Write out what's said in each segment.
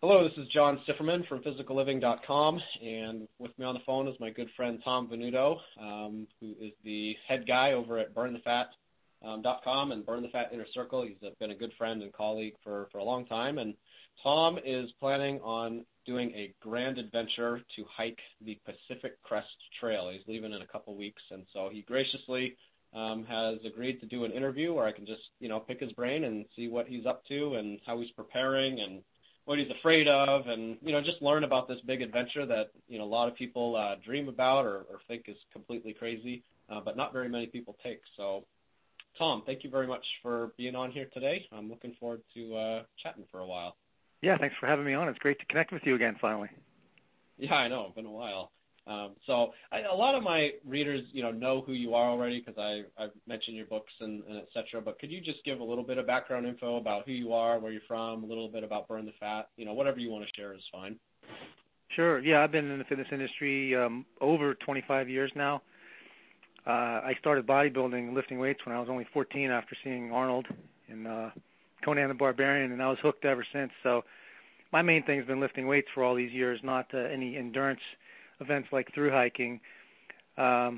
Hello, this is John Sifferman from physicalliving.com, and with me on the phone is my good friend Tom Venuto, who is the head guy over at burnthefat.com and Burn the Fat Inner Circle. He's been a good friend and colleague for a long time, and Tom is planning on doing a grand adventure to hike the Pacific Crest Trail. He's leaving in a couple weeks, and so he graciously has agreed to do an interview where I can just, pick his brain and see what he's up to and how he's preparing and what he's afraid of, and, just learn about this big adventure that, a lot of people dream about or think is completely crazy, but not very many people take. So, Tom, thank you very much for being on here today. I'm looking forward to chatting for a while. Yeah, thanks for having me on. It's great to connect with you again, finally. Yeah, I know. It's been a while. A lot of my readers, know who you are already because I've mentioned your books and et cetera, but could you just give a little bit of background info about who you are, where you're from, a little bit about Burn the Fat? Whatever you want to share is fine. Sure. Yeah, I've been in the fitness industry over 25 years now. I started bodybuilding, lifting weights when I was only 14 after seeing Arnold in Conan the Barbarian, and I was hooked ever since. So my main thing has been lifting weights for all these years, not any endurance events like through hiking. I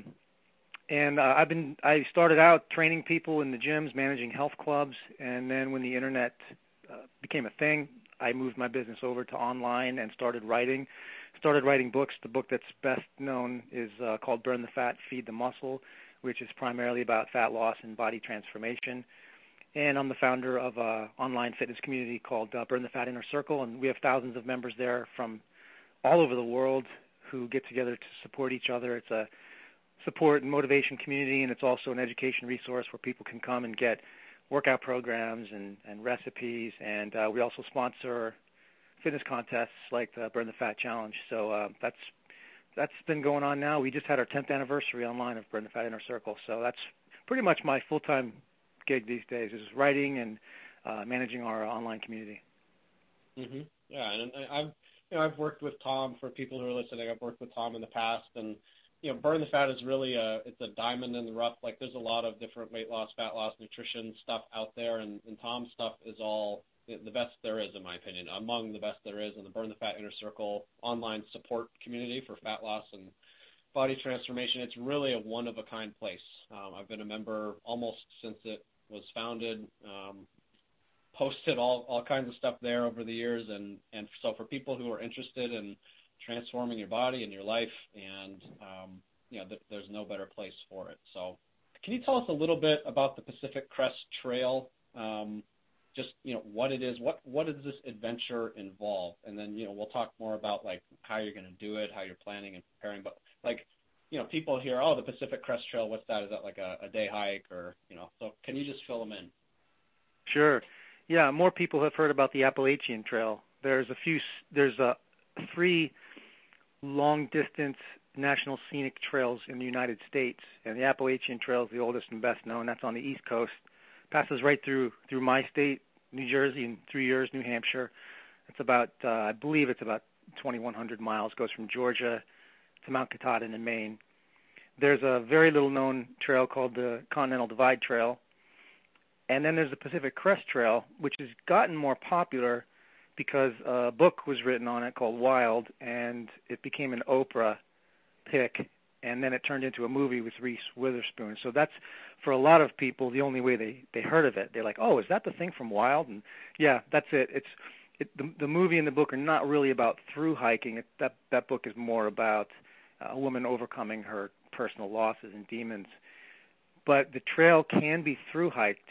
started out training people in the gyms, managing health clubs, and then when the internet became a thing, I moved my business over to online and started writing books. The book that's best known is called Burn the Fat, Feed the Muscle, which is primarily about fat loss and body transformation. And I'm the founder of an online fitness community called Burn the Fat Inner Circle, and we have thousands of members there from all over the world who get together to support each other. It's a support and motivation community, and it's also an education resource where people can come and get workout programs and recipes. And we also sponsor fitness contests like the Burn the Fat Challenge. So that's been going on now. We just had our 10th anniversary online of Burn the Fat Inner Circle. So that's pretty much my full-time gig these days, is writing and managing our online community. Mm-hmm. Yeah, and I've worked with Tom. For people who are listening, I've worked with Tom in the past, and Burn the Fat is really it's a diamond in the rough. Like, there's a lot of different weight loss, fat loss, nutrition stuff out there, and Tom's stuff is all the best there is, in my opinion, among the best there is in the Burn the Fat Inner Circle online support community for fat loss and body transformation. It's really a one-of-a-kind place. I've been a member almost since it was founded. Posted all kinds of stuff there over the years, and so for people who are interested in transforming your body and your life, and there's no better place for it. So can you tell us a little bit about the Pacific Crest Trail? Just what it is, what does this adventure involve, and then we'll talk more about like how you're going to do it, how you're planning and preparing. But like people hear, oh, the Pacific Crest Trail, what's that? Is that like a day hike, or so can you just fill them in? Sure. Yeah, more people have heard about the Appalachian Trail. There's 3 long-distance national scenic trails in the United States, and the Appalachian Trail is the oldest and best known. That's on the East Coast. Passes right through my state, New Jersey, and through yours, New Hampshire. It's about, I believe it's about 2,100 miles. Goes from Georgia to Mount Katahdin in Maine. There's a very little-known trail called the Continental Divide Trail. And then there's the Pacific Crest Trail, which has gotten more popular because a book was written on it called Wild, and it became an Oprah pick, and then it turned into a movie with Reese Witherspoon. So that's, for a lot of people, the only way they heard of it. They're like, oh, is that the thing from Wild? And yeah, that's it. The movie and the book are not really about through hiking. That book is more about a woman overcoming her personal losses and demons. But the trail can be through hiked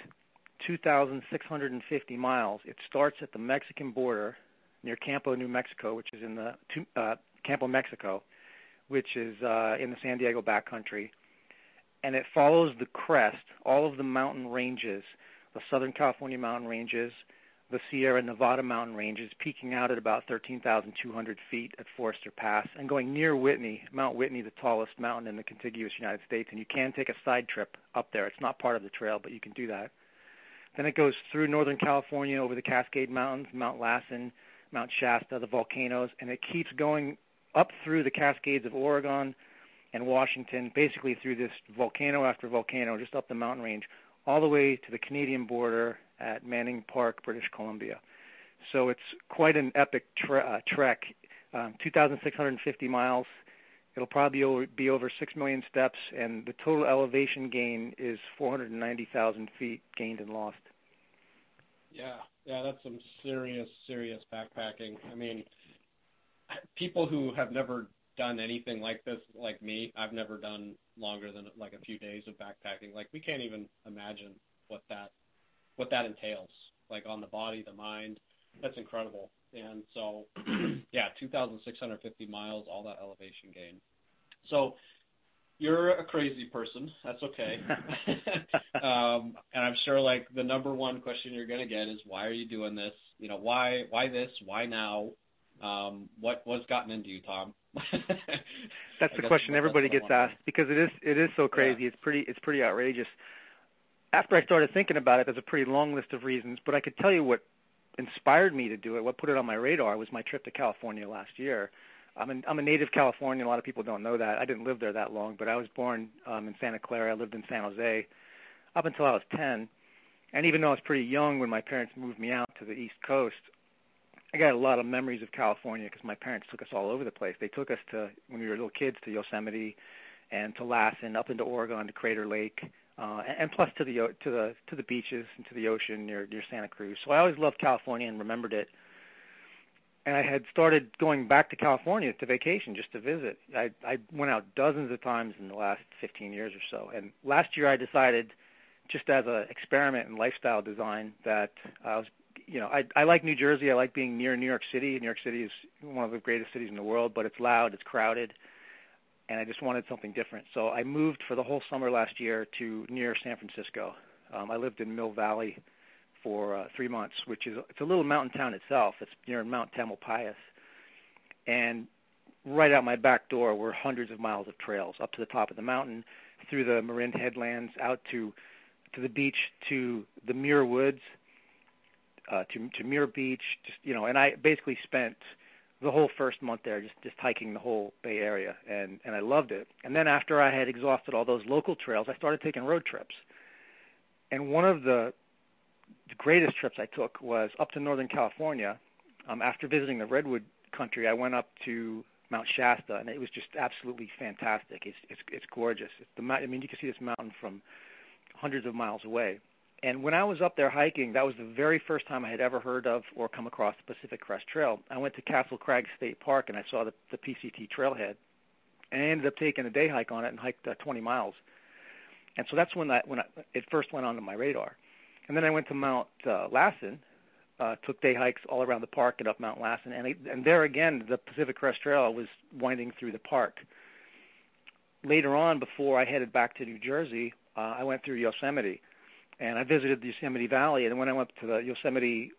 2,650 miles. It starts at the Mexican border near Campo, New Mexico, which is in the Campo, Mexico, which is in the San Diego backcountry. And it follows the crest, all of the mountain ranges, the Southern California mountain ranges, the Sierra Nevada mountain ranges, peaking out at about 13,200 feet at Forester Pass, and going near Whitney, Mount Whitney, the tallest mountain in the contiguous United States. And you can take a side trip up there. It's not part of the trail, but you can do that. Then it goes through Northern California over the Cascade Mountains, Mount Lassen, Mount Shasta, the volcanoes, and it keeps going up through the Cascades of Oregon and Washington, basically through this volcano after volcano, just up the mountain range, all the way to the Canadian border at Manning Park, British Columbia. So it's quite an epic trek, 2,650 miles. It'll probably be over 6 million steps, and the total elevation gain is 490,000 feet gained and lost. Yeah, that's some serious backpacking. I mean, people who have never done anything like this, like me, I've never done longer than like a few days of backpacking. Like, we can't even imagine what that entails, like on the body, the mind. That's incredible. And so, yeah, 2,650 miles, all that elevation gain. So you're a crazy person. That's okay. And I'm sure, like, the number one question you're going to get is, why are you doing this? You know, why this? Why now? What's gotten into you, Tom? That's the question everybody gets asked, because it is so crazy. Yeah. It's pretty outrageous. After I started thinking about it, there's a pretty long list of reasons, but I could tell you what inspired me to do it, what put it on my radar, was my trip to California last year. I'm a native Californian. A lot of people don't know that. I didn't live there that long, but I was born in Santa Clara. I lived in San Jose up until I was 10. And even though I was pretty young when my parents moved me out to the East Coast, I got a lot of memories of California because my parents took us all over the place. They took us to, when we were little kids, to Yosemite and to Lassen, up into Oregon to Crater Lake, and plus to the beaches and to the ocean near Santa Cruz. So I always loved California and remembered it. And I had started going back to California to vacation just to visit. I went out dozens of times in the last 15 years or so. And last year I decided, just as an experiment in lifestyle design, that I like New Jersey. I like being near New York City. New York City is one of the greatest cities in the world, but it's loud, it's crowded, and I just wanted something different. So I moved for the whole summer last year to near San Francisco. I lived in Mill Valley for 3 months, it's a little mountain town itself. It's near Mount Tamalpais. And right out my back door were hundreds of miles of trails up to the top of the mountain, through the Marin Headlands, out to the beach, to the Muir Woods, to Muir Beach, and I basically spent the whole first month there just hiking the whole Bay Area, and I loved it. And then after I had exhausted all those local trails, I started taking road trips. And one of the greatest trips I took was up to Northern California. After visiting the Redwood country, I went up to Mount Shasta, and it was just absolutely fantastic. It's gorgeous. You can see this mountain from hundreds of miles away. And when I was up there hiking, that was the very first time I had ever heard of or come across the Pacific Crest Trail. I went to Castle Crag State Park, and I saw the PCT trailhead, and I ended up taking a day hike on it and hiked 20 miles. And so that's when it first went onto my radar. And then I went to Mount Lassen, took day hikes all around the park and up Mount Lassen, and there again, the Pacific Crest Trail was winding through the park. Later on, before I headed back to New Jersey, I went through Yosemite, and I visited the Yosemite Valley. And when I went to the Yosemite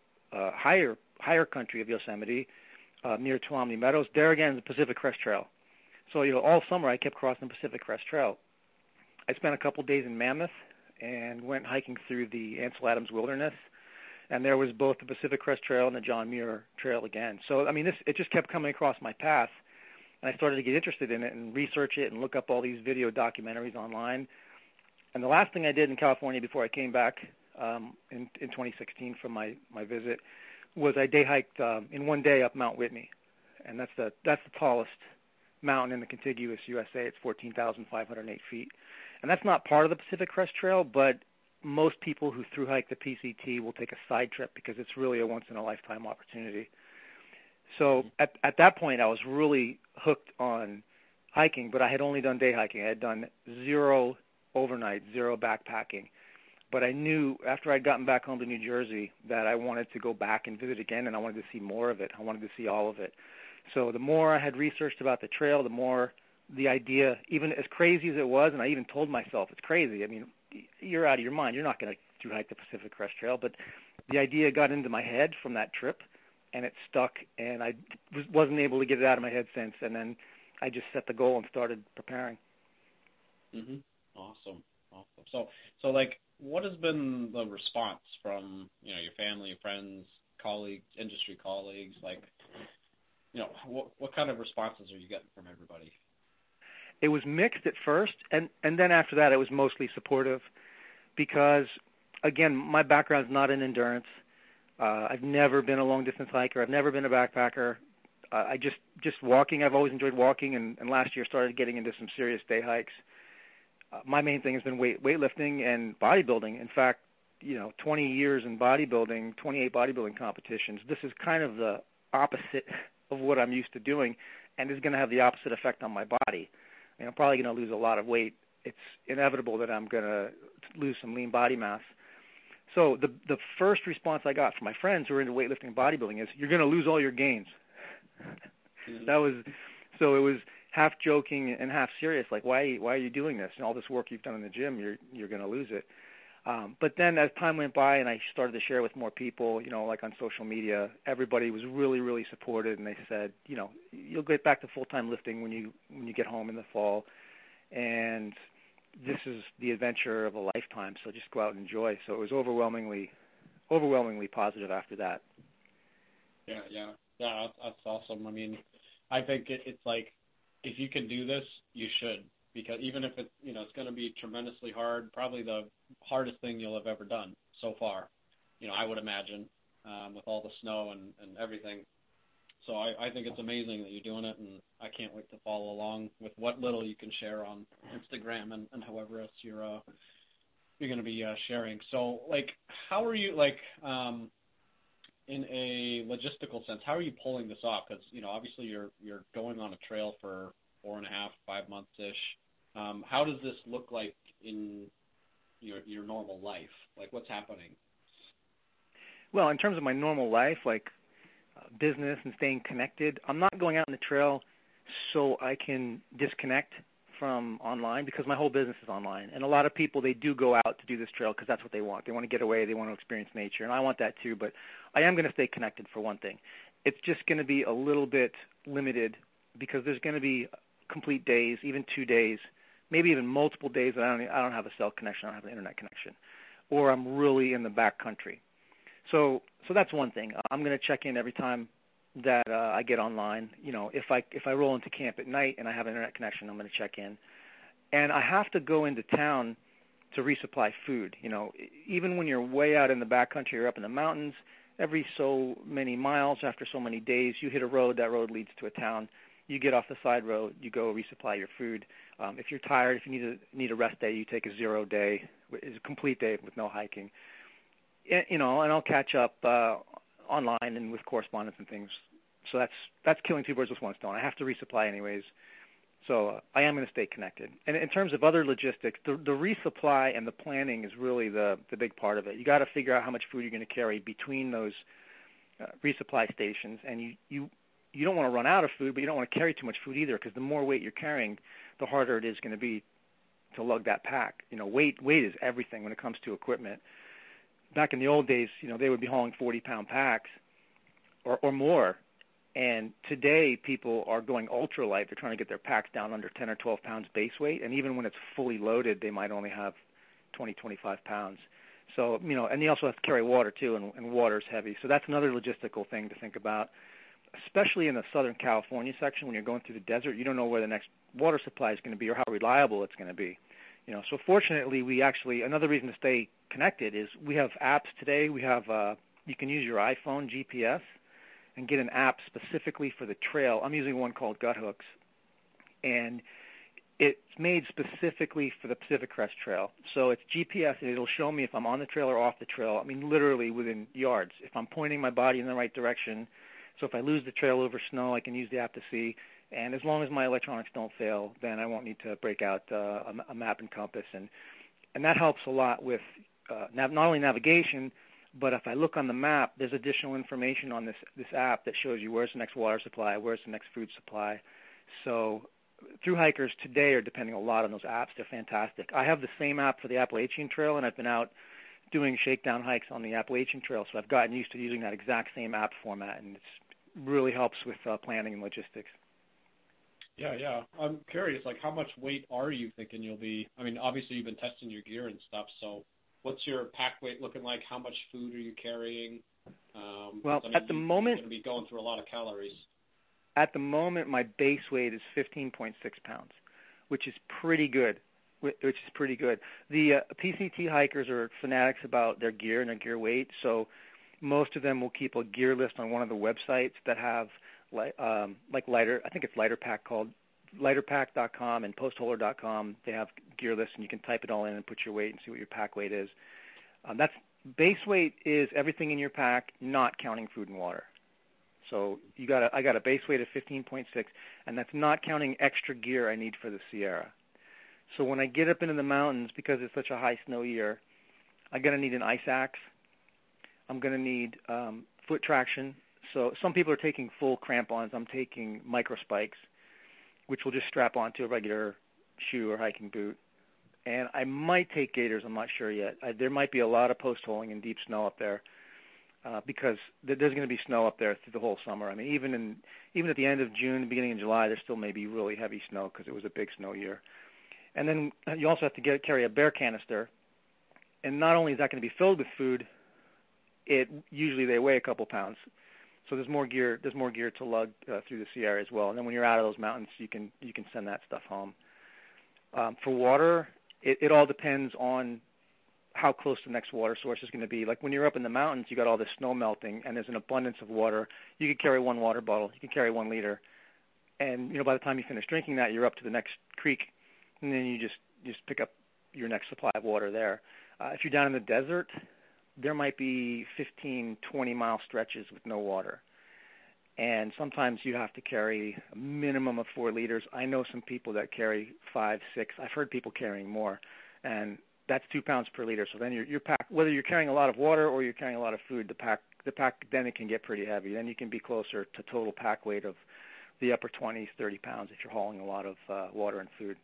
higher country of Yosemite, near Tuolumne Meadows, there again is the Pacific Crest Trail. So all summer I kept crossing the Pacific Crest Trail. I spent a couple days in Mammoth and went hiking through the Ansel Adams Wilderness, and there was both the Pacific Crest Trail and the John Muir Trail again. So it just kept coming across my path, and I started to get interested in it and research it and look up all these video documentaries online. And the last thing I did in California before I came back in 2016 from my visit was I day hiked in one day up Mount Whitney, and that's the tallest mountain in the contiguous USA. It's 14,508 feet. And that's not part of the Pacific Crest Trail, but most people who thru hike the PCT will take a side trip because it's really a once-in-a-lifetime opportunity. So at that point, I was really hooked on hiking, but I had only done day hiking. I had done 0 overnight, 0 backpacking. But I knew after I'd gotten back home to New Jersey that I wanted to go back and visit again, and I wanted to see more of it. I wanted to see all of it. So the more I had researched about the trail, the more the idea, even as crazy as it was, and I even told myself it's crazy. I mean, you're out of your mind. You're not going to thru hike the Pacific Crest Trail. But the idea got into my head from that trip, and it stuck, and I wasn't able to get it out of my head since. And then I just set the goal and started preparing. Mm-hmm. Awesome. So like, what has been the response from your family, your friends, colleagues, industry colleagues? Like, what kind of responses are you getting from everybody? It was mixed at first, and then after that it was mostly supportive because, again, my background's not in endurance. I've never been a long-distance hiker. I've never been a backpacker. I just walking. I've always enjoyed walking, and last year started getting into some serious day hikes. My main thing has been weightlifting and bodybuilding. In fact, 20 years in bodybuilding, 28 bodybuilding competitions. This is kind of the opposite of what I'm used to doing, and is going to have the opposite effect on my body. I'm probably going to lose a lot of weight. It's inevitable that I'm going to lose some lean body mass. So the first response I got from my friends who are into weightlifting and bodybuilding is, "You're going to lose all your gains." It was half joking and half serious. Like, why are you doing this? And all this work you've done in the gym, you're going to lose it. But then as time went by and I started to share with more people, like on social media, everybody was really, really supportive, and they said, you'll get back to full-time lifting when you get home in the fall, and this is the adventure of a lifetime, so just go out and enjoy. So it was overwhelmingly positive after that. Yeah, that's awesome. I mean, I think it's like, if you can do this, you should, because even if it's, it's going to be tremendously hard, probably the hardest thing you'll have ever done so far, I would imagine, with all the snow and everything. So I think it's amazing that you're doing it, and I can't wait to follow along with what little you can share on Instagram and however else you're going to be sharing. So, like, how are you, like, in a logistical sense, how are you pulling this off? Because, obviously you're going on a trail for 4.5, 5 months-ish. How does this look like in your normal life? Like, what's happening? Well, in terms of my normal life, like business and staying connected, I'm not going out on the trail so I can disconnect from online, because my whole business is online. And a lot of people, they do go out to do this trail because that's what they want. They want to get away. They want to experience nature. And I want that too. But I am going to stay connected for one thing. It's just going to be a little bit limited, because there's going to be complete days, even 2 days, maybe even multiple days that I don't have a cell connection, I don't have an internet connection, or I'm really in the back country. So that's one thing. I'm going to check in every time that I get online. If I roll into camp at night and I have an internet connection, I'm going to check in. And I have to go into town to resupply food. Even when you're way out in the backcountry or up in the mountains, every so many miles, after so many days, you hit a road. That road leads to a town. You get off the side road. You go resupply your food. If you're tired, if you need a rest day, you take a 0 day. It's a complete day with no hiking. And I'll catch up online and with correspondence and things. So that's killing two birds with one stone. I have to resupply anyways. So I am going to stay connected. And in terms of other logistics, the resupply and the planning is really the big part of it. You got to figure out how much food you're going to carry between those resupply stations. And you don't want to run out of food, but you don't want to carry too much food either, because the more weight you're carrying, the harder it is going to be to lug that pack. Weight is everything when it comes to equipment. Back in the old days, they would be hauling 40-pound packs or more. And today, people are going ultralight. They're trying to get their packs down under 10 or 12 pounds base weight. And even when it's fully loaded, they might only have 20, 25 pounds. So, and they also have to carry water, too, and water's heavy. So that's another logistical thing to think about, especially in the Southern California section. When you're going through the desert, you don't know where the next water supply is going to be or how reliable it's going to be. So fortunately, another reason to stay connected is we have apps today. We have, you can use your iPhone GPS and get an app specifically for the trail. I'm using one called Guthooks, and it's made specifically for the Pacific Crest Trail. So it's GPS, and it'll show me if I'm on the trail or off the trail. I mean, literally within yards. If I'm pointing my body in the right direction, so if I lose the trail over snow, I can use the app to see. And as long as my electronics don't fail, then I won't need to break out a map and compass. And that helps a lot with not only navigation, but if I look on the map, there's additional information on this app that shows you where's the next water supply, where's the next food supply. So through hikers today are depending a lot on those apps. They're fantastic. I have the same app for the Appalachian Trail, and I've been out doing shakedown hikes on the Appalachian Trail, so I've gotten used to using that exact same app format, and it really helps with planning and logistics. Yeah. I'm curious, like, how much weight are you thinking you'll be? I mean, obviously you've been testing your gear and stuff, so what's your pack weight looking like? How much food are you carrying? At the moment, you're going to be going through a lot of calories. At the moment, my base weight is 15.6 pounds, which is pretty good. The PCT hikers are fanatics about their gear and their gear weight, so Most of them will keep a gear list on one of the websites that have like Lighter. I think it's LighterPack called lighterpack.com and postholder.com. They have gear lists, and you can type it all in and put your weight and see what your pack weight is. That's base weight is everything in your pack, not counting food and water. So I got a base weight of 15.6, and that's not counting extra gear I need for the Sierra. So when I get up into the mountains, because it's such a high snow year, I'm going to need an ice axe. I'm going to need foot traction. So some people are taking full crampons. I'm taking micro spikes, which will just strap onto a regular shoe or hiking boot. And I might take gaiters. I'm not sure yet. There might be a lot of post-holing in deep snow up there because there's going to be snow up there through the whole summer. I mean, even at the end of June, beginning of July, there still may be really heavy snow because it was a big snow year. And then you also have to carry a bear canister. And not only is that going to be filled with food, usually they weigh a couple pounds. So there's more gear to lug through the Sierra as well. And then when you're out of those mountains, you can send that stuff home. For water, it all depends on how close the next water source is going to be. Like when you're up in the mountains, you got all this snow melting, and there's an abundance of water. You could carry one water bottle. You can carry 1 liter, and by the time you finish drinking that, you're up to the next creek, and then you just pick up your next supply of water there. If you're down in the desert, there might be 15, 20-mile stretches with no water. And sometimes you have to carry a minimum of 4 liters. I know some people that carry 5, 6. I've heard people carrying more. And that's 2 pounds per liter. So then your pack, whether you're carrying a lot of water or you're carrying a lot of food, the pack, then it can get pretty heavy. Then you can be closer to total pack weight of the upper 20s, 30 pounds if you're hauling a lot of water and food.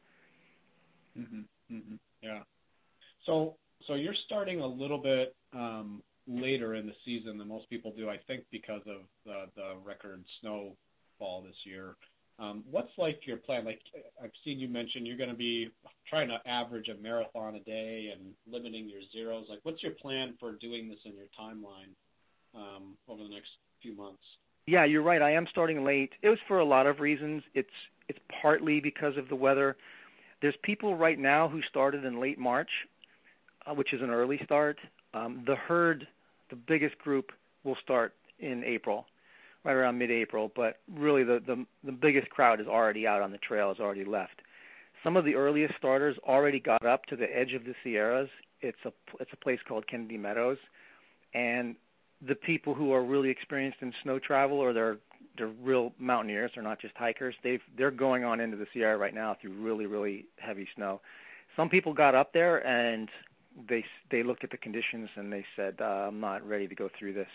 Yeah. So you're starting a little bit later in the season than most people do, I think, because of the record snowfall this year. What's like your plan? Like I've seen you mention you're going to be trying to average a marathon a day and limiting your zeros. Like what's your plan for doing this in your timeline over the next few months? Yeah, you're right. I am starting late. It was for a lot of reasons. It's partly because of the weather. There's people right now who started in late March, which is an early start. The herd, the biggest group, will start in April, right around mid-April. But really, the biggest crowd is already out on the trail, has already left. Some of the earliest starters already got up to the edge of the Sierras. It's a place called Kennedy Meadows, and the people who are really experienced in snow travel, or they're real mountaineers, they're not just hikers. They're going on into the Sierra right now through really, really heavy snow. Some people got up there and they looked at the conditions and they said, I'm not ready to go through this.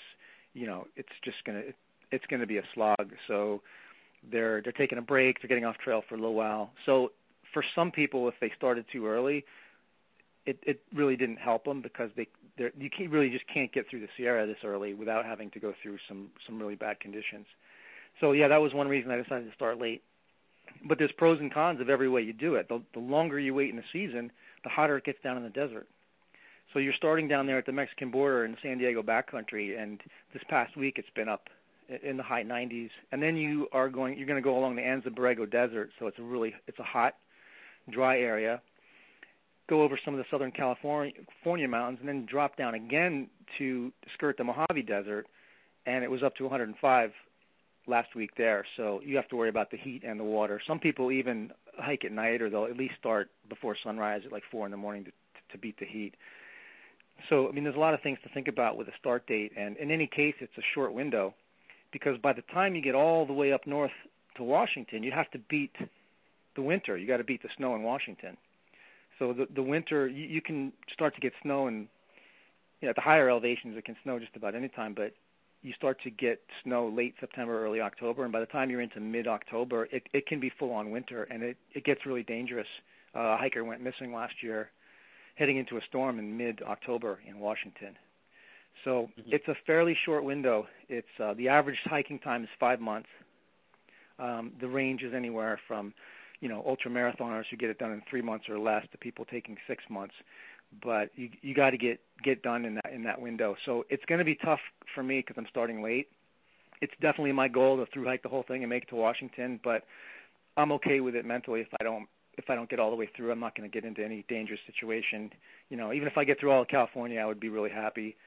It's gonna be a slog. So they're taking a break. They're getting off trail for a little while. So for some people, if they started too early, it really didn't help them because you really just can't get through the Sierra this early without having to go through some really bad conditions. So yeah, that was one reason I decided to start late. But there's pros and cons of every way you do it. The longer you wait in the season, the hotter it gets down in the desert. So you're starting down there at the Mexican border in San Diego backcountry, and this past week it's been up in the high 90s. And then you're going to go along the Anza Borrego Desert, so it's a hot, dry area. Go over some of the Southern California mountains, and then drop down again to skirt the Mojave Desert, and it was up to 105 last week there. So you have to worry about the heat and the water. Some people even hike at night, or they'll at least start before sunrise at like 4 in the morning to beat the heat. So, I mean, there's a lot of things to think about with a start date, and in any case, it's a short window because by the time you get all the way up north to Washington, you have to beat the winter. You got to beat the snow in Washington. So the winter, you can start to get snow, and at the higher elevations, it can snow just about any time, but you start to get snow late September, early October, and by the time you're into mid-October, it can be full-on winter, and it gets really dangerous. A hiker went missing last year heading into a storm in mid-October in Washington. So It's a fairly short window. It's the average hiking time is 5 months. The range is anywhere from, ultra marathoners who get it done in 3 months or less to people taking 6 months. But you got to get done in that window. So it's going to be tough for me because I'm starting late. It's definitely my goal to through hike the whole thing and make it to Washington. But I'm okay with it mentally if I don't get all the way through. I'm not going to get into any dangerous situation. Even if I get through all of California, I would be really happy.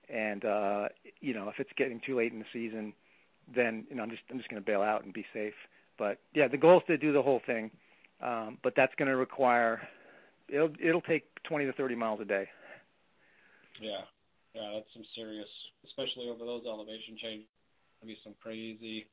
And if it's getting too late in the season, then I'm just going to bail out and be safe. But yeah, the goal is to do the whole thing, but that's going to require it'll take 20 to 30 miles a day. Yeah, that's some serious, especially over those elevation changes. There'll be some crazy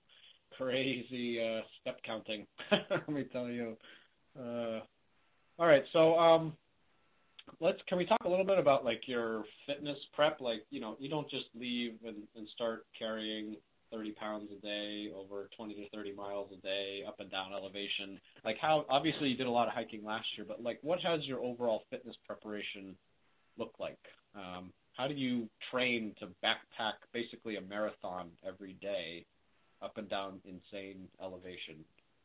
step counting. Let me tell you. All right, so can we talk a little bit about like your fitness prep? Like, you don't just leave and start carrying 30 pounds a day over 20 to 30 miles a day up and down elevation. Like, how, obviously you did a lot of hiking last year, but like, what has your overall fitness preparation look like? How do you train to backpack basically a marathon every day up and down insane elevation?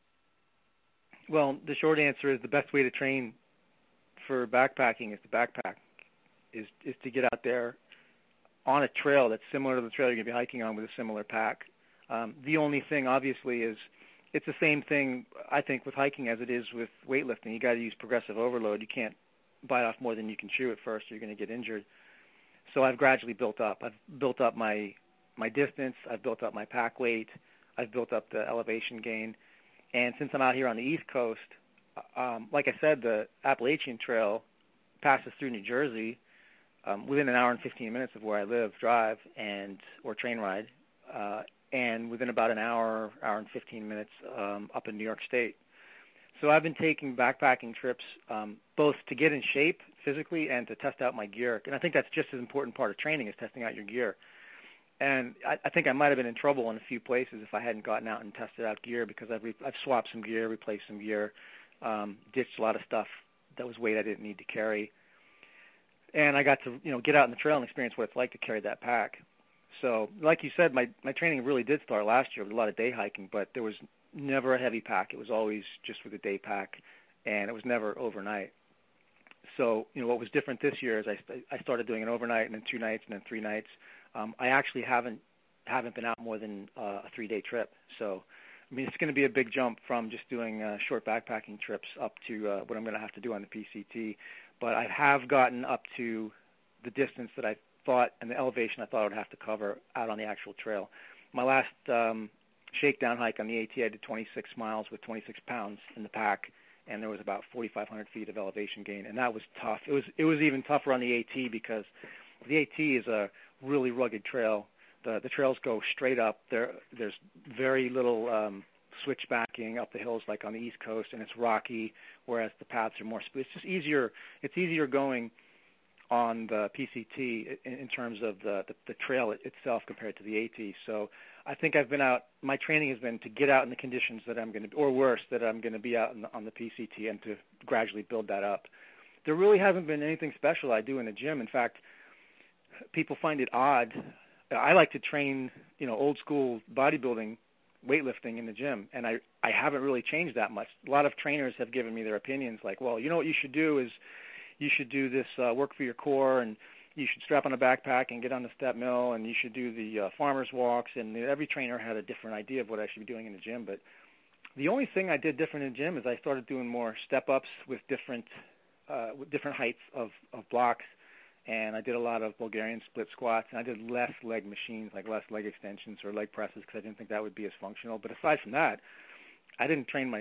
Well, the short answer is the best way to train for backpacking is to backpack, is to get out there on a trail that's similar to the trail you're going to be hiking on with a similar pack. The only thing, obviously, is it's the same thing, I think, with hiking as it is with weightlifting. You got to use progressive overload. You can't bite off more than you can chew at first, or you're going to get injured. So I've gradually built up. I've built up my distance. I've built up my pack weight. I've built up the elevation gain. And since I'm out here on the East Coast, like I said, the Appalachian Trail passes through New Jersey within an hour and 15 minutes of where I live, drive or train ride, and within about an hour and 15 minutes up in New York State. So I've been taking backpacking trips both to get in shape physically and to test out my gear. And I think that's just as important part of training is testing out your gear. And I think I might have been in trouble in a few places if I hadn't gotten out and tested out gear, because I've swapped some gear, replaced some gear, ditched a lot of stuff that was weight I didn't need to carry. And I got to get out in the trail and experience what it's like to carry that pack. So like you said, my training really did start last year with a lot of day hiking, but there was never a heavy pack. It was always just with a day pack, and it was never overnight. So what was different this year is I started doing an overnight and then 2 nights and then 3 nights. I actually haven't been out more than a 3-day trip. So, I mean, it's going to be a big jump from just doing short backpacking trips up to what I'm going to have to do on the PCT. But I have gotten up to the distance that I thought and the elevation I thought I would have to cover out on the actual trail. My last shakedown hike on the AT, I did 26 miles with 26 pounds in the pack, and there was about 4,500 feet of elevation gain, and that was tough. It was even tougher on the AT because the AT is a really rugged trail. The trails go straight up. There's very little switchbacking up the hills like on the East Coast, and it's rocky, whereas the paths are more smooth. It's just easier. It's easier going on the PCT in terms of the trail itself compared to the AT. So I think I've been out. My training has been to get out in the conditions that I'm going to, or worse, that I'm going to be out on the PCT, and to gradually build that up. There really hasn't been anything special I do in the gym. In fact, people find it odd. I like to train, old school bodybuilding, weightlifting in the gym, and I haven't really changed that much. A lot of trainers have given me their opinions, like, well, what you should do is you should do this work for your core, and you should strap on a backpack and get on the step mill, and you should do the farmer's walks, and every trainer had a different idea of what I should be doing in the gym. But the only thing I did different in the gym is I started doing more step-ups with different heights of blocks, and I did a lot of Bulgarian split squats, and I did less leg machines, like less leg extensions or leg presses, because I didn't think that would be as functional. But aside from that, I didn't change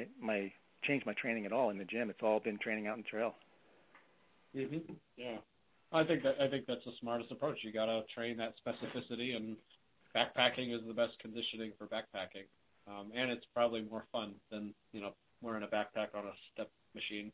my training at all in the gym. It's all been training out in the trail. Mm-hmm. Yeah, I think that's the smartest approach. You got to train that specificity, and backpacking is the best conditioning for backpacking, and it's probably more fun than wearing a backpack on a step machine,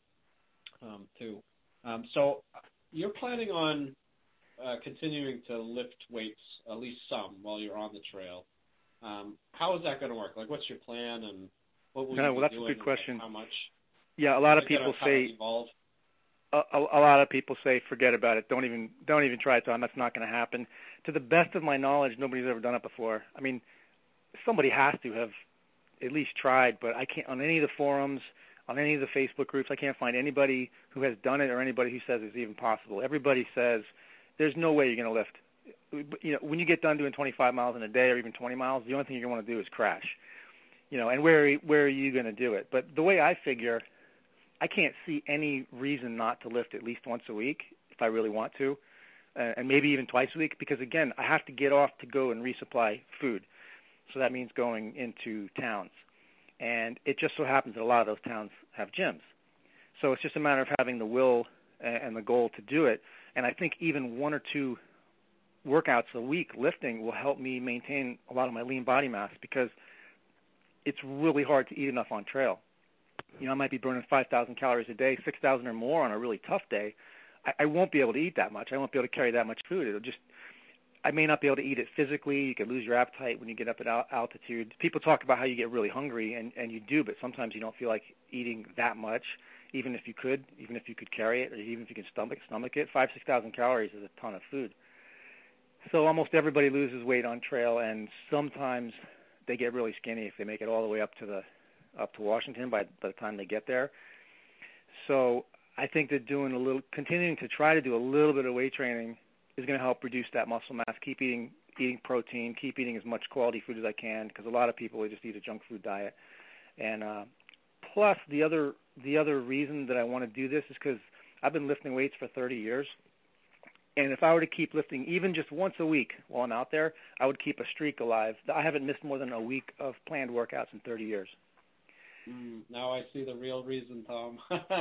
too. So you're planning on continuing to lift weights, at least some, while you're on the trail. How is that going to work? Like, what's your plan, and what will you be doing? Well, that's a good question. How much? Yeah, a lot of people say. A lot of people say, forget about it. Don't even try it, Tom. That's not going to happen. To the best of my knowledge, nobody's ever done it before. I mean, somebody has to have at least tried, but I can't, on any of the forums, on any of the Facebook groups, I can't find anybody who has done it or anybody who says it's even possible. Everybody says there's no way you're going to lift. When you get done doing 25 miles in a day or even 20 miles, the only thing you're going to want to do is crash. And where are you going to do it? But the way I figure, I can't see any reason not to lift at least once a week if I really want to. and maybe even twice a week, because again, I have to get off to go and resupply food. So that means going into towns. And it just so happens that a lot of those towns have gyms. So it's just a matter of having the will and the goal to do it. And I think even 1 or 2 workouts a week lifting will help me maintain a lot of my lean body mass, because it's really hard to eat enough on trail. I might be burning 5,000 calories a day, 6,000 or more on a really tough day. I won't be able to eat that much. I won't be able to carry that much food. I may not be able to eat it physically. You could lose your appetite when you get up at altitude. People talk about how you get really hungry, and you do, but sometimes you don't feel like eating that much, even if you could carry it, or even if you can stomach it. 5,000, 6,000 calories is a ton of food. So almost everybody loses weight on trail, and sometimes they get really skinny if they make it all the way up to Washington by the time they get there. So I think that continuing to try to do a little bit of weight training is going to help reduce that muscle mass. Keep eating protein, keep eating as much quality food as I can, because a lot of people just eat a junk food diet. And plus, the other reason that I want to do this is because I've been lifting weights for 30 years. And if I were to keep lifting even just once a week while I'm out there, I would keep a streak alive. I haven't missed more than a week of planned workouts in 30 years. Now I see the real reason, Tom.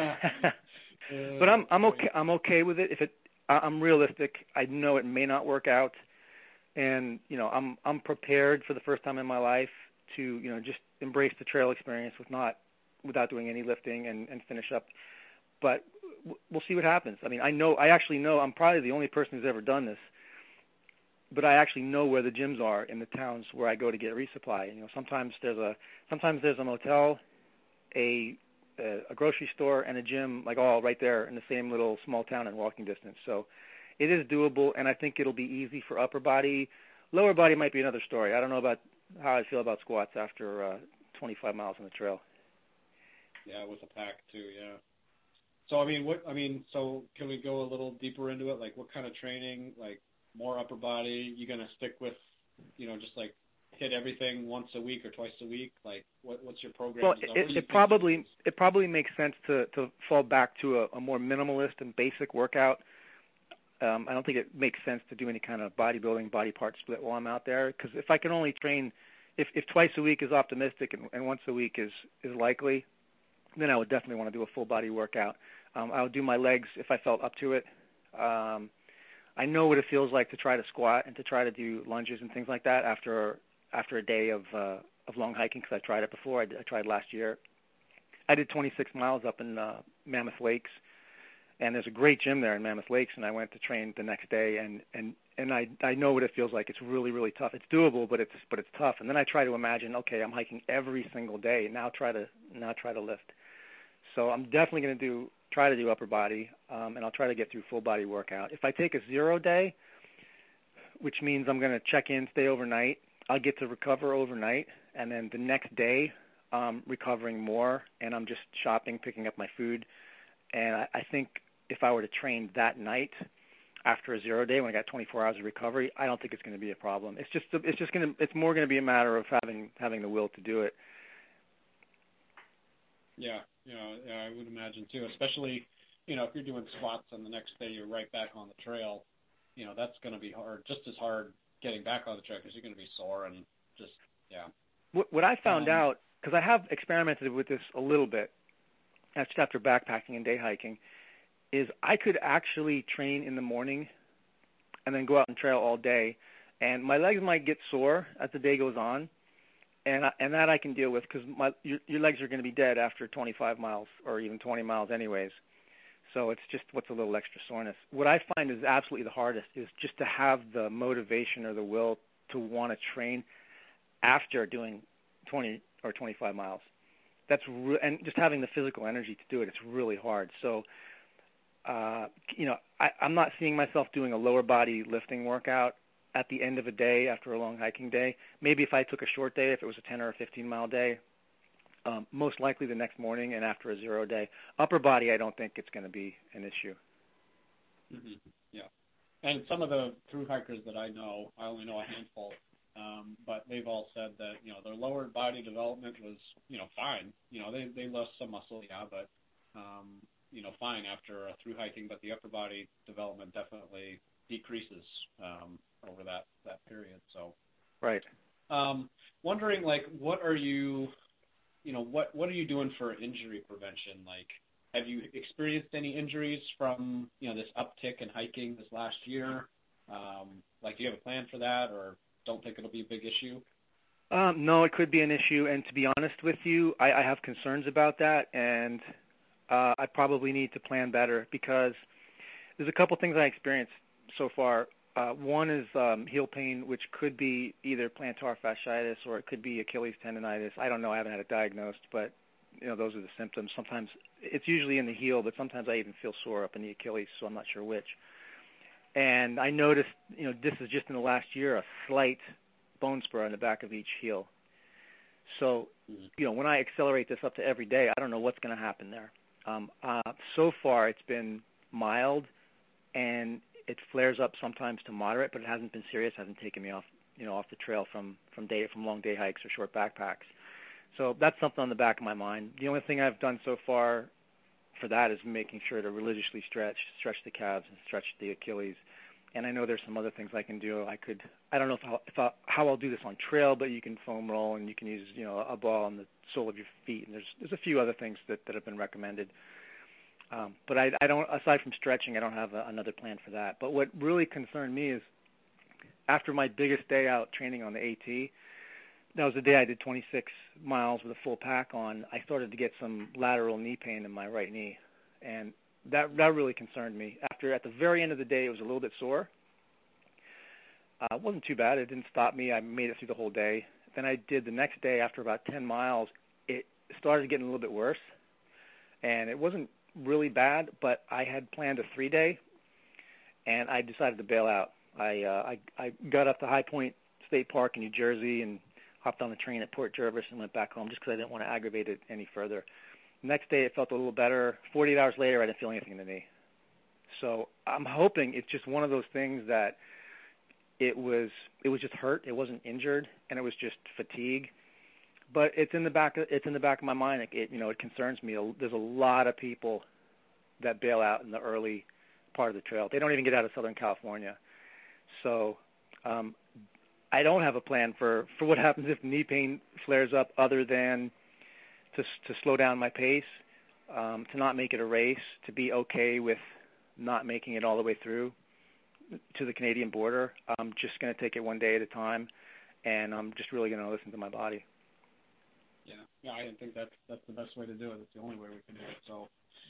But I'm okay. I'm okay with it. I'm realistic. I know it may not work out, and I'm prepared for the first time in my life to just embrace the trail experience without doing any lifting and finish up. But we'll see what happens. I mean, I actually know I'm probably the only person who's ever done this, but I actually know where the gyms are in the towns where I go to get resupply. Sometimes there's a motel, a grocery store, and a gym, like all right there in the same little small town in walking distance. So it is doable, and I think it'll be easy for upper body. Lower body might be another story. I don't know about how I feel about squats after 25 miles on the trail. Yeah, with a pack too. Yeah. So so can we go a little deeper into it? Like, what kind of training? Like, more upper body? You gonna stick with, just like hit everything once a week or twice a week? Like, what's your program? Well, it probably makes sense to fall back to a more minimalist and basic workout. I don't think it makes sense to do any kind of bodybuilding, body part split while I'm out there, because if I can only train, if twice a week is optimistic and once a week is likely, then I would definitely want to do a full body workout. I would do my legs if I felt up to it. I know what it feels like to try to squat and to try to do lunges and things like that after a day of long hiking, because I tried it before. I tried last year. I did 26 miles up in Mammoth Lakes, and there's a great gym there in Mammoth Lakes, and I went to train the next day, and I know what it feels like. It's really, really tough. It's doable, but it's tough. And then I try to imagine, okay, I'm hiking every single day. Now try to lift. So I'm definitely going to try to do upper body, and I'll try to get through full body workout. If I take a 0 day, which means I'm going to check in, stay overnight, I'll get to recover overnight, and then the next day recovering more, and I'm just shopping, picking up my food. And I think if I were to train that night after a 0 day when I got 24 hours of recovery, I don't think it's going to be a problem. It's more going to be a matter of having the will to do it. Yeah, I would imagine too, especially, if you're doing squats and the next day you're right back on the trail, that's going to be hard, just as hard getting back on the trail, because you're going to be sore and just, yeah. What I found out, because I have experimented with this a little bit, just after backpacking and day hiking, is I could actually train in the morning and then go out and trail all day, and my legs might get sore as the day goes on, and that I can deal with, because your legs are going to be dead after 25 miles or even 20 miles anyways. So it's just what's a little extra soreness. What I find is absolutely the hardest is just to have the motivation or the will to want to train after doing 20 or 25 miles. And just having the physical energy to do it, it's really hard. So, I'm not seeing myself doing a lower body lifting workout at the end of a day after a long hiking day. Maybe if I took a short day, if it was a 10 or a 15-mile day, most likely the next morning and after a 0 day. Upper body, I don't think it's going to be an issue. Mm-hmm. Yeah. And some of the thru hikers that I know, I only know a handful, but they've all said that, their lower body development was, fine. They lost some muscle, yeah, but, fine after thru hiking, but the upper body development definitely decreases over that period. So, right. Wondering, like, what are you doing for injury prevention? Like, have you experienced any injuries from, this uptick in hiking this last year? Like, do you have a plan for that, or don't think it'll be a big issue? No, it could be an issue, and to be honest with you, I have concerns about that, and I probably need to plan better because there's a couple things I experienced so far. One is heel pain, which could be either plantar fasciitis or it could be Achilles tendonitis. I don't know. I haven't had it diagnosed, but those are the symptoms. Sometimes it's usually in the heel, but sometimes I even feel sore up in the Achilles, so I'm not sure which. And I noticed, this is just in the last year, a slight bone spur on the back of each heel. So, when I accelerate this up to every day, I don't know what's going to happen there. So far, it's been mild, and it flares up sometimes to moderate, but it hasn't been serious. Hasn't taken me off, off the trail from long day hikes or short backpacks. So that's something on the back of my mind. The only thing I've done so far for that is making sure to religiously stretch the calves and stretch the Achilles. And I know there's some other things I can do. I don't know how I'll do this on trail, but you can foam roll and you can use, a ball on the sole of your feet. And there's a few other things that have been recommended. But I don't, aside from stretching, I don't have another plan for that. But what really concerned me is after my biggest day out training on the AT, that was the day I did 26 miles with a full pack on, I started to get some lateral knee pain in my right knee. And that really concerned me. At the very end of the day, it was a little bit sore. It wasn't too bad. It didn't stop me. I made it through the whole day. Then I did the next day after about 10 miles. It started getting a little bit worse. And it wasn't really bad, but I had planned a 3-day, and I decided to bail out. I got up to High Point State Park in New Jersey and hopped on the train at Port Jervis and went back home just because I didn't want to aggravate it any further. The next day it felt a little better. 48 hours later, I didn't feel anything in the knee. So I'm hoping it's just one of those things that it was just hurt. It wasn't injured, and it was just fatigue. But it's in the back of my mind. It concerns me. There's a lot of people that bail out in the early part of the trail. They don't even get out of Southern California. So I don't have a plan for what happens if knee pain flares up, other than to slow down my pace, to not make it a race, to be okay with not making it all the way through to the Canadian border. I'm just going to take it one day at a time, and I'm just really going to listen to my body. Yeah, I think that's the best way to do it. It's the only way we can do it. So,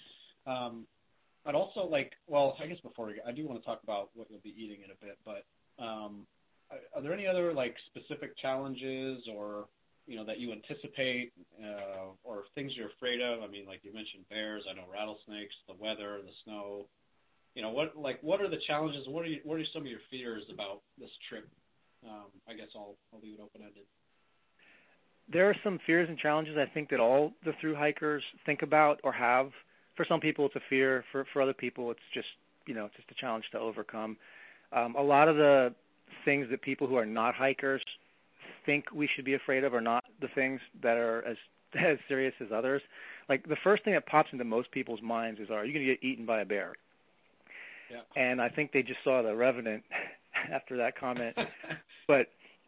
I'd also I guess before I do want to talk about what you'll be eating in a bit, but are there any other specific challenges or that you anticipate or things you're afraid of? I mean, like you mentioned bears. I know rattlesnakes, the weather, the snow. What are the challenges? What are some of your fears about this trip? I guess I'll leave it open-ended. There are some fears and challenges I think that all the thru hikers think about or have. For some people, it's a fear. For other people, it's just just a challenge to overcome. A lot of the things that people who are not hikers think we should be afraid of are not the things that are as serious as others. Like the first thing that pops into most people's minds is, are you going to get eaten by a bear? Yeah. And I think they just saw The Revenant after that comment. But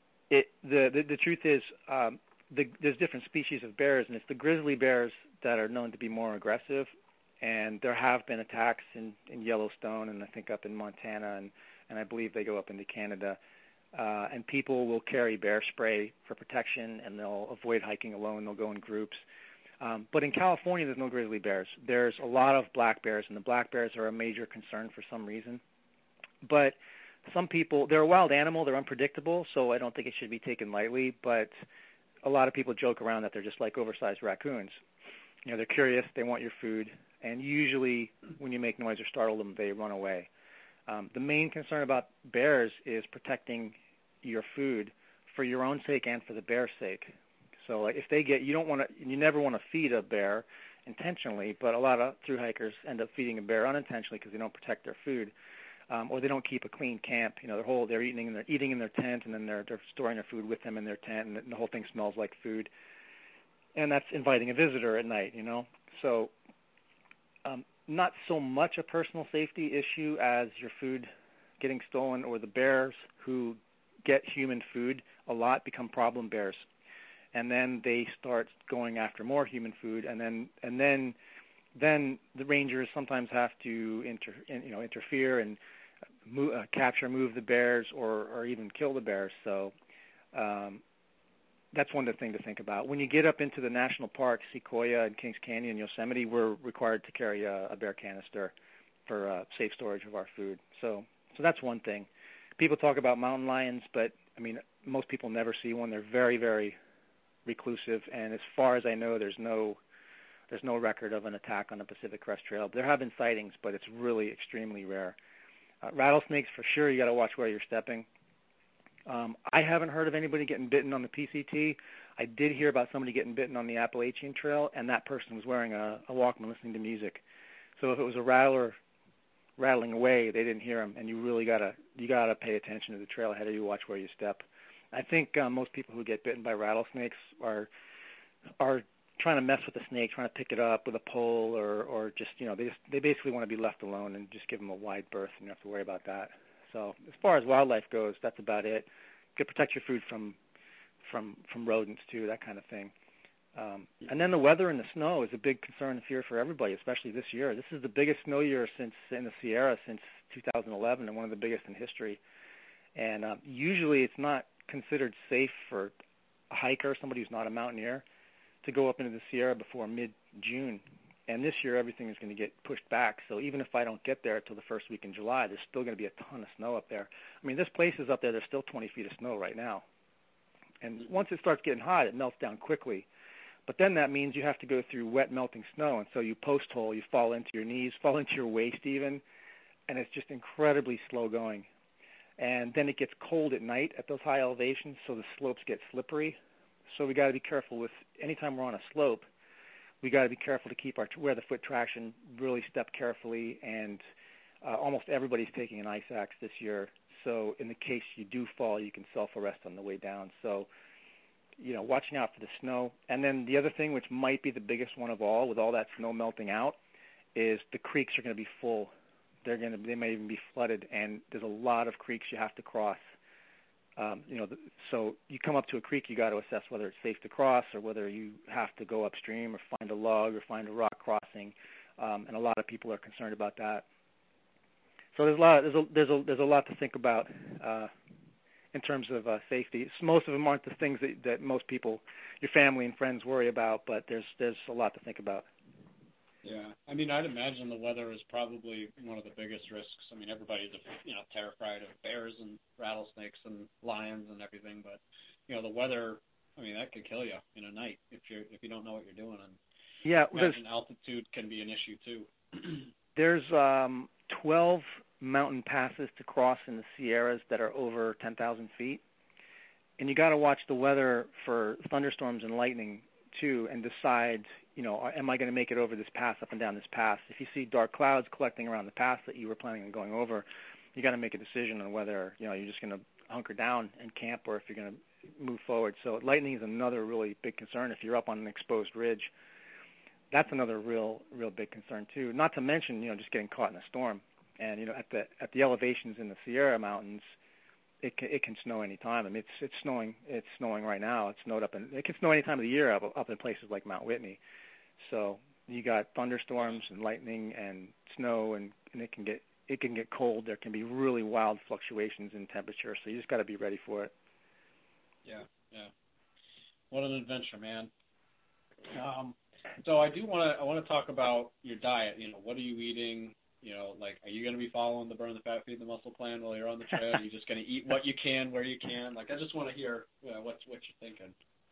the truth is, there's different species of bears, and it's the grizzly bears that are known to be more aggressive. And there have been attacks in Yellowstone, and I think up in Montana, and I believe they go up into Canada. And people will carry bear spray for protection, and they'll avoid hiking alone. They'll go in groups. But in California, there's no grizzly bears. There's a lot of black bears, and the black bears are a major concern for some reason. But some people, they're a wild animal. They're unpredictable, so I don't think it should be taken lightly. But a lot of people joke around that they're just like oversized raccoons. They're curious. They want your food. And usually when you make noise or startle them, they run away. The main concern about bears is protecting your food for your own sake and for the bear's sake. So if they get, you never want to feed a bear intentionally, but a lot of thru hikers end up feeding a bear unintentionally because they don't protect their food, or they don't keep a clean camp. They're eating in their tent, and then they're storing their food with them in their tent, and the whole thing smells like food. And that's inviting a visitor at night, So not so much a personal safety issue as your food getting stolen or the bears who get human food a lot become problem bears, and then they start going after more human food, and then the rangers sometimes have to interfere and move the bears or even kill the bears. So that's one thing to think about. When you get up into the national parks, Sequoia and Kings Canyon, Yosemite, we're required to carry a bear canister for safe storage of our food. So that's one thing. People talk about mountain lions, but I mean, most people never see one. They're very, very reclusive, and as far as I know, there's no record of an attack on the Pacific Crest Trail. There have been sightings, but it's really extremely rare. Rattlesnakes, for sure, you got to watch where you're stepping. I haven't heard of anybody getting bitten on the PCT. I did hear about somebody getting bitten on the Appalachian Trail, and that person was wearing a Walkman listening to music. So if it was a rattler rattling away, they didn't hear him, and you really gotta pay attention to the trail ahead of you, watch where you step. I think most people who get bitten by rattlesnakes are trying to mess with the snake, trying to pick it up with a pole, or just they basically want to be left alone and just give them a wide berth, and you don't have to worry about that. So as far as wildlife goes, that's about it. You can protect your food from rodents too, that kind of thing. And then the weather and the snow is a big concern and fear for everybody, especially this year. This is the biggest snow year in the Sierra since 2011, and one of the biggest in history. And usually it's not considered safe for a hiker, somebody who's not a mountaineer, to go up into the Sierra before mid-June. And this year everything is going to get pushed back. So even if I don't get there until the first week in July, there's still going to be a ton of snow up there. I mean, this place is up there. There's still 20 feet of snow right now. And once it starts getting hot, it melts down quickly. But then that means you have to go through wet melting snow. And so you post hole, you fall into your knees, fall into your waist even. And it's just incredibly slow going. And then it gets cold at night at those high elevations, so the slopes get slippery. So we got to be careful with anytime we're on a slope. We got to be careful to keep wear the foot traction, really step carefully, and almost everybody's taking an ice axe this year. So in the case you do fall, you can self-arrest on the way down. So, watching out for the snow. And then the other thing, which might be the biggest one of all, with all that snow melting out, is the creeks are going to be full. They may even be flooded, and there's a lot of creeks you have to cross. So you come up to a creek, you got to assess whether it's safe to cross or whether you have to go upstream or find a log or find a rock crossing, and a lot of people are concerned about that. So there's a lot to think about in terms of safety. Most of them aren't the things that most people, your family and friends, worry about, but there's a lot to think about. Yeah, I mean, I'd imagine the weather is probably one of the biggest risks. I mean, everybody's terrified of bears and rattlesnakes and lions and everything, but the weather, I mean, that could kill you in a night if you don't know what you're doing. And yeah, altitude can be an issue too. There's 12 mountain passes to cross in the Sierras that are over 10,000 feet, and you got to watch the weather for thunderstorms and lightning too, and decide, am I going to make it over this pass, up and down this pass? If you see dark clouds collecting around the pass that you were planning on going over, you got to make a decision on whether you're just going to hunker down and camp, or if you're going to move forward. So lightning is another really big concern. If you're up on an exposed ridge, that's another real big concern too. Not to mention, just getting caught in a storm. And at the elevations in the Sierra Mountains, it can snow any time. I mean, it's snowing right now. It snowed it can snow any time of the year up in places like Mount Whitney. So you got thunderstorms and lightning and snow, and it can get cold. There can be really wild fluctuations in temperature. So you just got to be ready for it. Yeah. What an adventure, man. So I want to talk about your diet. What are you eating? Are you going to be following the Burn the Fat, Feed the Muscle plan while you're on the trail? Are you just going to eat what you can, where you can? I just want to hear what you're thinking.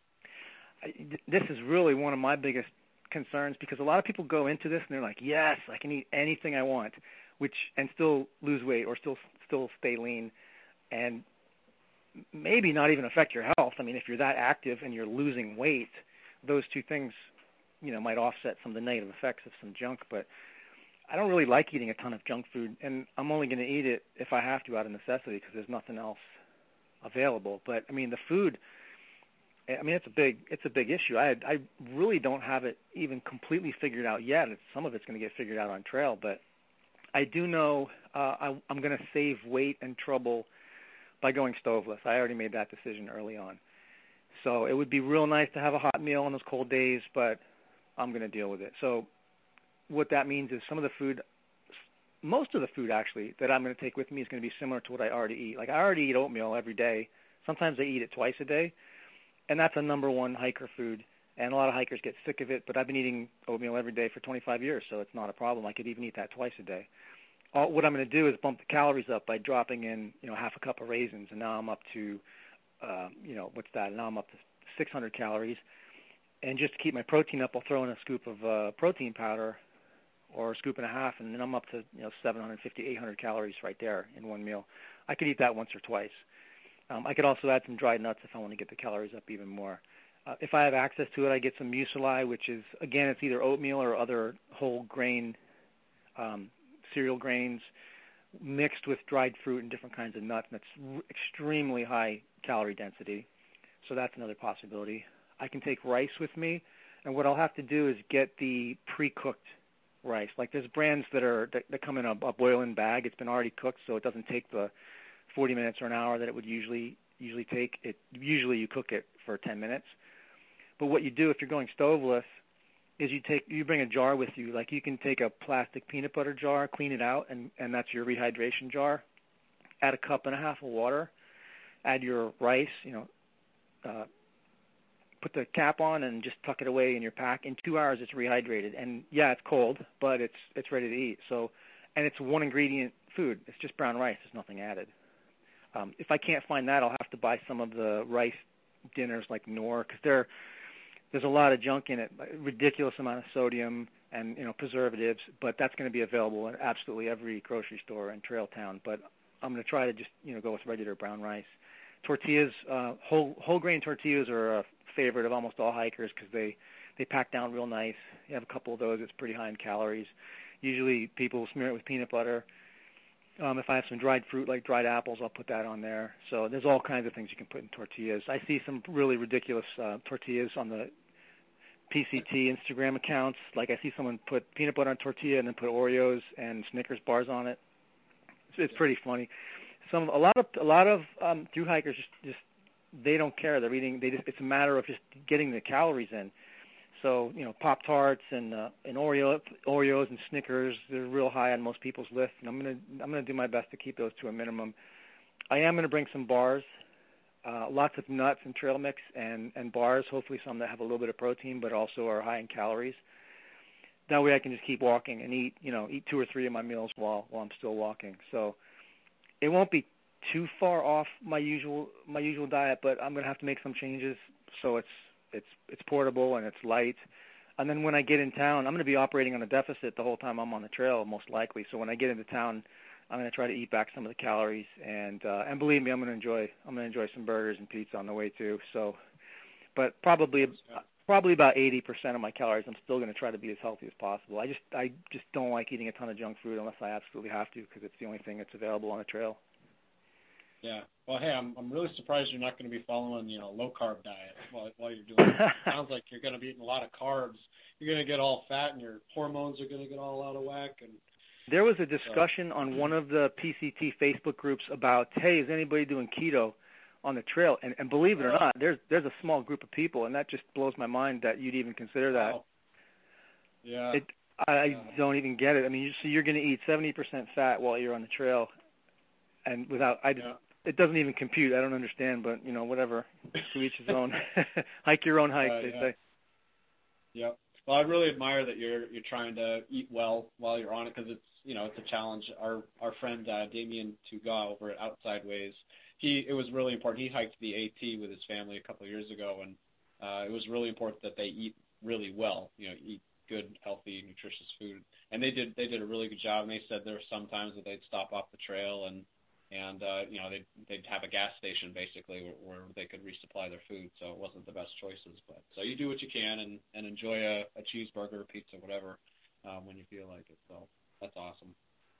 This is really one of my biggest concerns, because a lot of people go into this and they're like, yes, I can eat anything I want, and still lose weight or still stay lean, and maybe not even affect your health. I mean, if you're that active and you're losing weight, those two things, might offset some of the negative effects of some junk, but I don't really like eating a ton of junk food, and I'm only going to eat it if I have to out of necessity, because there's nothing else available. But I mean, the food, it's a big issue. I really don't have it even completely figured out yet. Some of it's going to get figured out on trail, but I do know I'm going to save weight and trouble by going stoveless. I already made that decision early on. So it would be real nice to have a hot meal on those cold days, but I'm going to deal with it. So what that means is most of the food actually that I'm going to take with me is going to be similar to what I already eat. Like I already eat oatmeal every day. Sometimes I eat it twice a day, and that's a number one hiker food. And a lot of hikers get sick of it, but I've been eating oatmeal every day for 25 years, so it's not a problem. I could even eat that twice a day. What I'm going to do is bump the calories up by dropping in, half a cup of raisins, and now I'm up to, what's that? Now I'm up to 600 calories. And just to keep my protein up, I'll throw in a scoop of protein powder or a scoop and a half, and then I'm up to 750, 800 calories right there in one meal. I could eat that once or twice. I could also add some dried nuts if I want to get the calories up even more. If I have access to it, I get some muesli, which is, again, it's either oatmeal or other whole grain cereal grains mixed with dried fruit and different kinds of nuts, and it's extremely high calorie density. So that's another possibility. I can take rice with me, and what I'll have to do is get the pre-cooked rice. Like there's brands that come in a boil-in bag. It's been already cooked, so it doesn't take the 40 minutes or an hour that it would usually take. Usually you cook it for 10 minutes. But what you do if you're going stoveless is you bring a jar with you. Like you can take a plastic peanut butter jar, clean it out, and that's your rehydration jar. Add a cup and a half of water. Add your rice, put the cap on and just tuck it away in your pack. In 2 hours, it's rehydrated. And yeah, it's cold, but it's ready to eat. So, and it's one ingredient food. It's just brown rice. There's nothing added. If I can't find that, I'll have to buy some of the rice dinners like Knorr, because there's a lot of junk in it, ridiculous amount of sodium and preservatives. But that's going to be available at absolutely every grocery store in Trail Town. But I'm going to try to just go with regular brown rice. Tortillas, whole grain tortillas are a favorite of almost all hikers because they pack down real nice. You have a couple of those, it's pretty high in calories. Usually people will smear it with peanut butter. If I have some dried fruit like dried apples, I'll put that on there. So there's all kinds of things you can put in tortillas. I see some really ridiculous tortillas on the PCT Instagram accounts. Like I see someone put peanut butter on tortilla and then put Oreos and Snickers bars on it. It's pretty funny. A lot of thru hikers just they don't care. They're eating. It's a matter of just getting the calories in. So Pop-Tarts and Oreos and Snickers, they're real high on most people's list, and I'm gonna do my best to keep those to a minimum. I am gonna bring some bars, lots of nuts and trail mix and bars. Hopefully some that have a little bit of protein, but also are high in calories. That way I can just keep walking and eat 2 or 3 of my meals while I'm still walking. So it won't be too far off my usual diet, but I'm gonna have to make some changes so it's portable and it's light. And then when I get in town, I'm gonna be operating on a deficit the whole time I'm on the trail, most likely. So when I get into town, I'm gonna try to eat back some of the calories, and believe me, I'm gonna enjoy some burgers and pizza on the way too. So, but probably about 80% of my calories, I'm still gonna try to be as healthy as possible. I just don't like eating a ton of junk food unless I absolutely have to, because it's the only thing that's available on the trail. Yeah. Well, hey, I'm really surprised you're not going to be following, low carb diet while you're doing it. It sounds like you're going to be eating a lot of carbs. You're going to get all fat, and your hormones are going to get all out of whack. And there was a discussion on one of the PCT Facebook groups about, hey, is anybody doing keto on the trail? And believe it or not, there's a small group of people, and that just blows my mind that you'd even consider that. Wow. Yeah. I don't even get it. I mean, so you're going to eat 70% fat while you're on the trail, and it doesn't even compute. I don't understand, but whatever. To each his own. Hike your own hike, they say. Yep. Well, I really admire that you're trying to eat well while you're on it, because it's a challenge. Our friend Damien Tuga over at Outside Ways, it was really important. He hiked the AT with his family a couple of years ago, and it was really important that they eat really well. Eat good, healthy, nutritious food, and they did a really good job. And they said there were some times that they'd stop off the trail and they'd have a gas station basically where they could resupply their food, so it wasn't the best choices. But so you do what you can and enjoy a cheeseburger, pizza, whatever, when you feel like it. So that's awesome.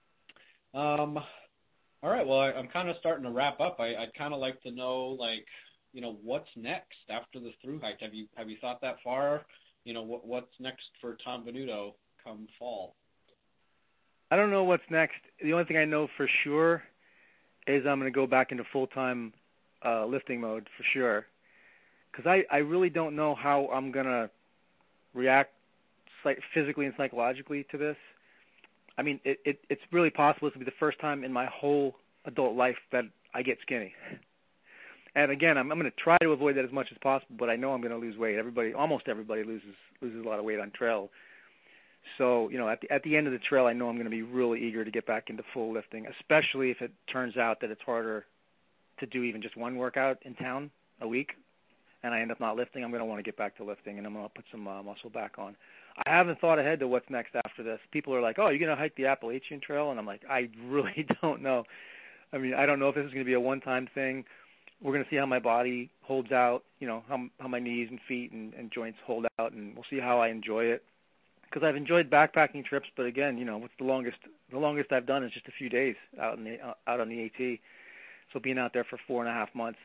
All right, well, I'm kind of starting to wrap up. I'd kind of like to know, what's next after the thru hike? Have you thought that far? What's next for Tom Venuto come fall? I don't know what's next. The only thing I know for sure is I'm going to go back into full-time lifting mode for sure. Because I really don't know how I'm going to react physically and psychologically to this. I mean, it's really possible this will be the first time in my whole adult life that I get skinny. And again, I'm going to try to avoid that as much as possible, but I know I'm going to lose weight. Almost everybody loses a lot of weight on trail. So, at the end of the trail, I know I'm going to be really eager to get back into full lifting, especially if it turns out that it's harder to do even just one workout in town a week, and I end up not lifting. I'm going to want to get back to lifting, and I'm going to put some muscle back on. I haven't thought ahead to what's next after this. People are like, oh, you're going to hike the Appalachian Trail? And I'm like, I really don't know. I mean, I don't know if this is going to be a one-time thing. We're going to see how my body holds out, how my knees and feet and joints hold out, and we'll see how I enjoy it. Because I've enjoyed backpacking trips, but again, what's the longest I've done is just a few days out on the AT. So being out there for 4.5 months,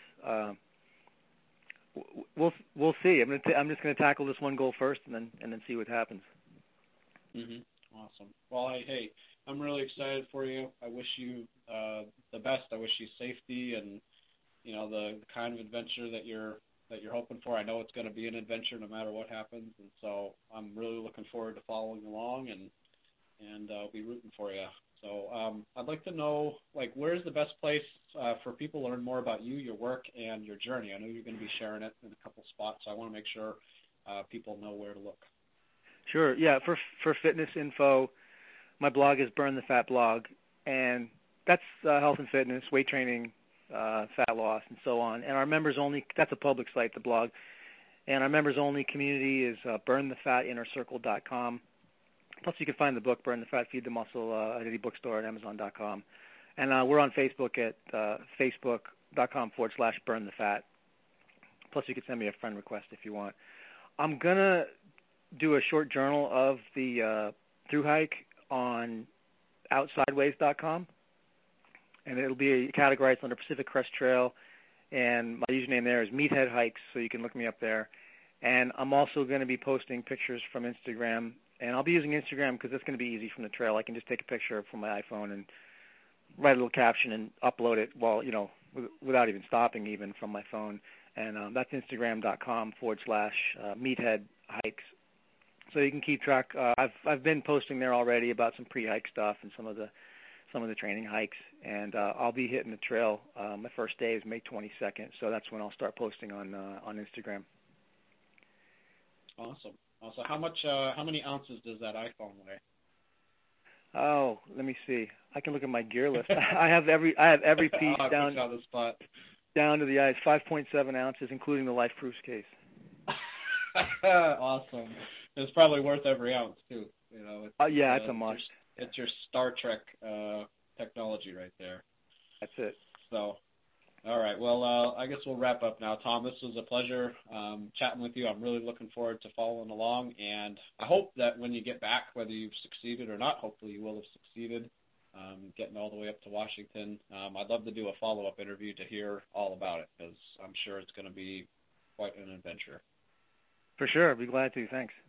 we'll see. I'm just going to tackle this one goal first, and then see what happens. Mhm. Awesome. Well, hey, I'm really excited for you. I wish you the best. I wish you safety and the kind of adventure that you're hoping for. I know it's going to be an adventure no matter what happens, and so I'm really looking forward to following along and I'll be rooting for you. So I'd like to know, where's the best place for people to learn more about you, your work, and your journey? I know you're going to be sharing it in a couple spots, so I want to make sure people know where to look. Sure. Yeah. For fitness info, my blog is Burn the Fat Blog, and that's health and fitness, weight training, fat loss, and so on. And our members only, that's a public site, the blog. And our members only community is burnthefatinnercircle.com. Plus, you can find the book, Burn the Fat, Feed the Muscle, at any bookstore at Amazon.com. And we're on Facebook at facebook.com/burnthefat. Plus, you can send me a friend request if you want. I'm going to do a short journal of the through hike on outsideways.com. And it'll be categorized under Pacific Crest Trail. And my username there is Meathead Hikes, so you can look me up there. And I'm also going to be posting pictures from Instagram. And I'll be using Instagram because it's going to be easy from the trail. I can just take a picture from my iPhone and write a little caption and upload it without even stopping even from my phone. And that's Instagram.com/Meathead Hikes. So you can keep track. I've been posting there already about some pre-hike stuff and some of the training hikes. And I'll be hitting the trail. My first day is May 22nd, so that's when I'll start posting on Instagram. Awesome. Also, how many ounces does that iPhone weigh? Oh, let me see. I can look at my gear list. I have every piece down on the spot. Down to the ice, 5.7 ounces, including the Life Proofs case. Awesome. It's probably worth every ounce too. It's a must. It's your Star Trek technology right there. That's it. So. All right. Well, I guess we'll wrap up now. Tom, this was a pleasure chatting with you. I'm really looking forward to following along, and I hope that when you get back, whether you've succeeded or not, hopefully you will have succeeded, getting all the way up to Washington. I'd love to do a follow-up interview to hear all about it, because I'm sure it's going to be quite an adventure. For sure. I'd be glad to. Thanks.